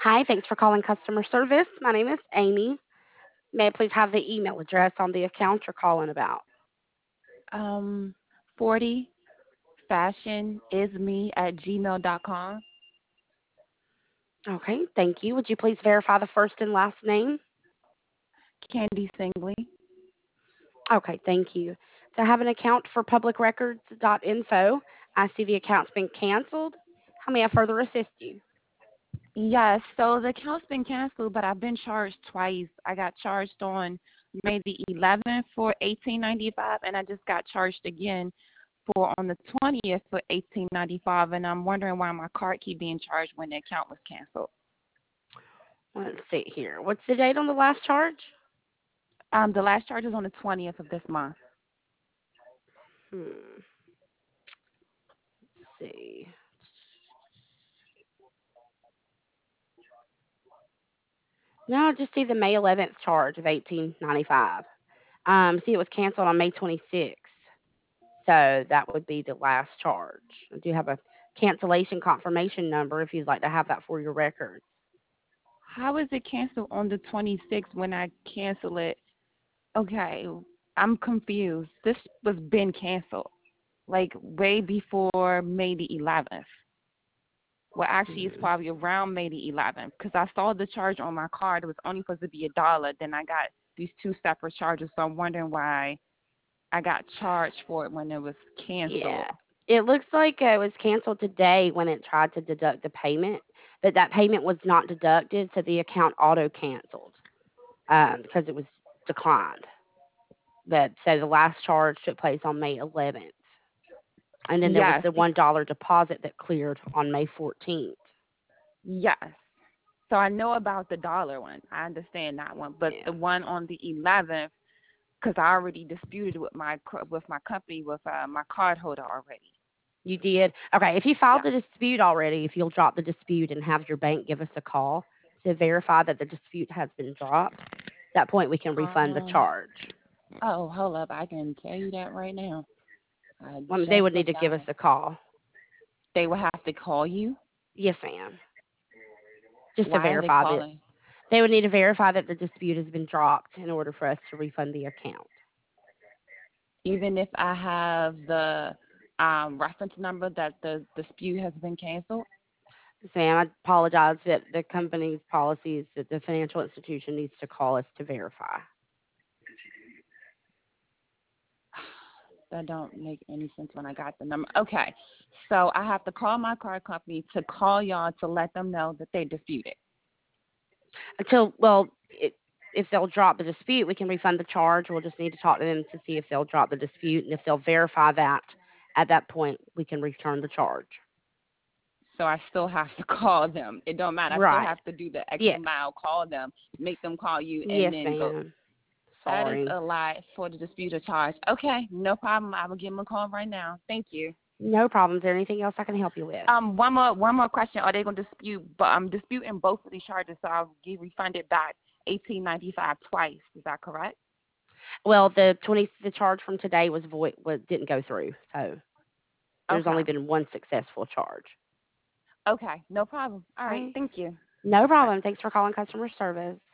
Hi, thanks for calling customer service. My name is Amy. May I please have the email address on the account you're calling about? Um, 40 fashionisme at gmail.com. Okay, thank you. Would you please verify the first and last name? Candy Singley. Okay, thank you. So I have an account for publicrecords.info. I see the account's been canceled. How may I further assist you? Yes, so the account's been canceled, but I've been charged twice. I got charged on May the 11th for 18.95, and I just got charged again for on the 20th for 18.95, and I'm wondering why my card keep being charged when the account was canceled. Let's see here. What's the date on the last charge? The last charge is on the 20th of this month. Hmm. Let's see. No, I just see the May 11th charge of 18.95. See, it was canceled on May 26th. So that would be the last charge. I do have a cancellation confirmation number if you'd like to have that for your records. How is it canceled on the 26th when I cancel it? Okay, I'm confused. This was been canceled, like way before May the 11th. Well, actually, it's Hmm. probably around May the 11th because I saw the charge on my card. It was only supposed to be $1. Then I got these two separate charges, so I'm wondering why I got charged for it when it was Yeah. canceled. It looks like it was canceled today when it tried to deduct the payment, but that payment was not deducted, so the account auto canceled because it was declined. But so the last charge took place on May 11th, and then there was Yes, the $1 deposit that cleared on May 14th. yes. So I know about the dollar one. I understand that one, but Yeah. the one on the 11th, because I already disputed with my company with my card holder already. You did? Okay, if you filed Yeah. the dispute already, if you'll drop the dispute and have your bank give us a call to verify that the dispute has been dropped, at that point we can refund the Um. charge. Oh, hold up. I can tell you that right now. I They just would need to looked give at us it. a call. They will have to call you. Yes, ma'am. Just to Why are they verify that calling? they would need to verify that the dispute has been dropped in order for us to refund the account. Even if I have the reference number that the dispute has been canceled? Yes, ma'am, I apologize that the company's policy is that the financial institution needs to call us to verify. That don't make any sense when I got the number. Okay. So I have to call my card company to call y'all to let them know that they disputed. Until, well, if they'll drop the dispute, we can refund the charge. We'll just need to talk to them to see if they'll drop the dispute, and if they'll verify that, at that point, we can return the charge. So I still have to call them. It don't matter. I still Right. have to do the extra Yes. mile, call them, make them call you, and Yes, then go. ma'am. That is Sorry. a lie for the dispute or charge. Okay, no problem. I will give them a call right now. Thank you. No problem. Is there anything else I can help you with? One more question. Are they gonna dispute? But I'm disputing both of these charges, so I'll get refunded back 18.95 twice. Is that correct? Well, the charge from today was void, didn't go through, so there's only Okay. been one successful charge. Okay. No problem. All right. Okay. Thank you. No Bye. problem. Thanks for calling customer service.